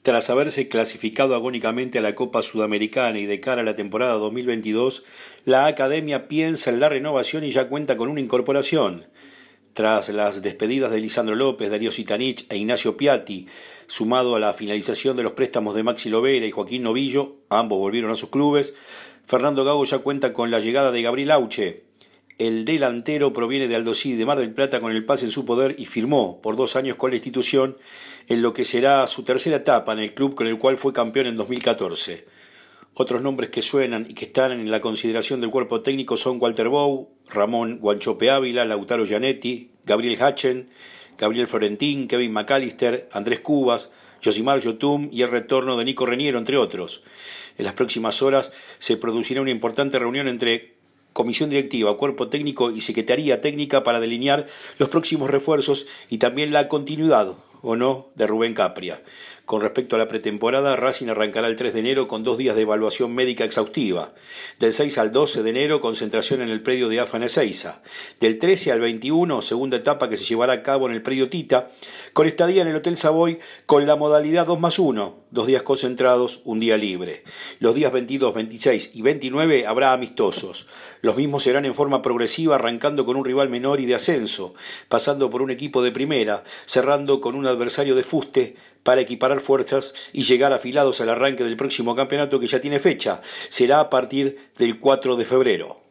Tras haberse clasificado agónicamente a la Copa Sudamericana y de cara a la temporada 2022, la Academia piensa en la renovación y ya cuenta con una incorporación. Tras las despedidas de Lisandro López, Darío Sitanich e Ignacio Piatti, sumado a la finalización de los préstamos de Maxi Lovera y Joaquín Novillo, ambos volvieron a sus clubes, Fernando Gago ya cuenta con la llegada de Gabriel Auche. El delantero proviene de Aldosivi de Mar del Plata con el pase en su poder y firmó por 2 años con la institución en lo que será su tercera etapa en el club con el cual fue campeón en 2014. Otros nombres que suenan y que están en la consideración del cuerpo técnico son Walter Bou, Ramón Guanchope Ávila, Lautaro Gianetti, Gabriel Hachen, Gabriel Florentín, Kevin McAllister, Andrés Cubas, Josimar Yotun y el retorno de Nico Reniero, entre otros. En las próximas horas se producirá una importante reunión entre comisión directiva, cuerpo técnico y secretaría técnica para delinear los próximos refuerzos y también la continuidad, o no, de Rubén Capria. Con respecto a la pretemporada, Racing arrancará el 3 de enero con 2 días de evaluación médica exhaustiva. Del 6 al 12 de enero, concentración en el predio de AFA en Ezeiza. Del 13 al 21, segunda etapa que se llevará a cabo en el predio Tita, con estadía en el Hotel Savoy con la modalidad 2+1, 2 días concentrados, 1 día libre. Los días 22, 26 y 29 habrá amistosos. Los mismos serán en forma progresiva, arrancando con un rival menor y de ascenso, pasando por un equipo de primera, cerrando con un adversario de fuste para equiparar fuerzas y llegar afilados al arranque del próximo campeonato que ya tiene fecha. Será a partir del 4 de febrero.